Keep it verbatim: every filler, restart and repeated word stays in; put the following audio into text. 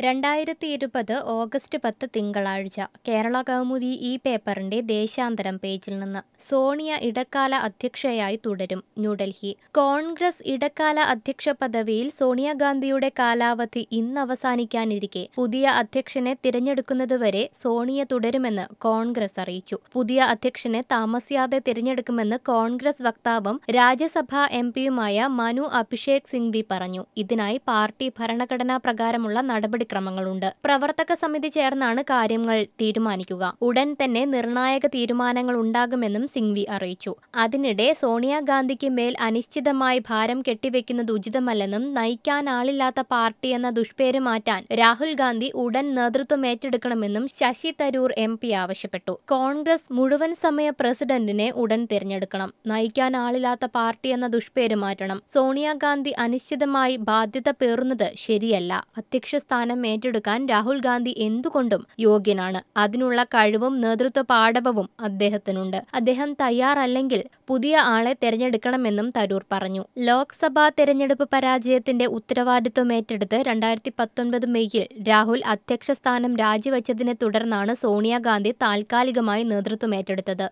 രണ്ടായിരത്തി ഇരുപത് ഓഗസ്റ്റ് പത്ത് തിങ്കളാഴ്ച കേരള കൗമുദി ഈ പേപ്പറിന്റെ ദേശാന്തരം പേജിൽ നിന്ന് സോണിയ ഇടക്കാല അധ്യക്ഷയായി തുടരും ന്യൂഡൽഹി. കോൺഗ്രസ് ഇടക്കാല അധ്യക്ഷ പദവിയിൽ സോണിയാഗാന്ധിയുടെ കാലാവധി ഇന്ന് അവസാനിക്കാനിരിക്കെ പുതിയ അധ്യക്ഷനെ തിരഞ്ഞെടുക്കുന്നതുവരെ സോണിയ തുടരുമെന്ന് കോൺഗ്രസ് അറിയിച്ചു. പുതിയ അധ്യക്ഷനെ താമസിയാതെ തിരഞ്ഞെടുക്കുമെന്ന് കോൺഗ്രസ് വക്താവും രാജ്യസഭാ എം പിയുമായ മനു അഭിഷേക് സിംഗ്വി പറഞ്ഞു. ഇതിനായി പാർട്ടി ഭരണഘടനാ പ്രകാരമുള്ള നടപടിക്രമങ്ങളുണ്ട്. പ്രവർത്തക സമിതി ചേർന്നാണ് കാര്യങ്ങൾ തീരുമാനിക്കുക. ഉടൻ തന്നെ നിർണായക തീരുമാനങ്ങൾ ഉണ്ടാകുമെന്നും സിംഗ്വി അറിയിച്ചു. അതിനിടെ സോണിയാഗാന്ധിക്ക് മേൽ അനിശ്ചിതമായി ഭാരം കെട്ടിവെക്കുന്നത് ഉചിതമല്ലെന്നും നയിക്കാനാളില്ലാത്ത പാർട്ടിയെന്ന ദുഷ്പേര് മാറ്റാൻ രാഹുൽ ഗാന്ധി ഉടൻ നേതൃത്വം ഏറ്റെടുക്കണമെന്നും ശശി തരൂർ എം പി ആവശ്യപ്പെട്ടു. കോൺഗ്രസ് മുഴുവൻ സമയ പ്രസിഡന്റിനെ ഉടൻ തിരഞ്ഞെടുക്കണം. നയിക്കാനാളില്ലാത്ത പാർട്ടിയെന്ന ദുഷ്പേര് മാറ്റണം. സോണിയാഗാന്ധി അനിശ്ചിതമായി ബാധ്യത പേറുന്നത് ശരിയല്ല. അധ്യക്ഷ സ്ഥാനം ഏറ്റെടുക്കാൻ രാഹുൽ ഗാന്ധി എന്തുകൊണ്ടും യോഗ്യനാണ്. അതിനുള്ള കഴിവും നേതൃത്വ പാടവവും അദ്ദേഹത്തിനുണ്ട്. അദ്ദേഹം തയ്യാറല്ലെങ്കിൽ പുതിയ ആളെ തെരഞ്ഞെടുക്കണമെന്നും തരൂർ പറഞ്ഞു. ലോക്സഭാ തെരഞ്ഞെടുപ്പ് പരാജയത്തിന്റെ ഉത്തരവാദിത്വം ഏറ്റെടുത്ത് രണ്ടായിരത്തി പത്തൊൻപത് മെയ്യിൽ രാഹുൽ അധ്യക്ഷ സ്ഥാനം രാജിവെച്ചതിനെ തുടർന്നാണ് സോണിയാഗാന്ധി താൽക്കാലികമായി നേതൃത്വം ഏറ്റെടുത്തത്.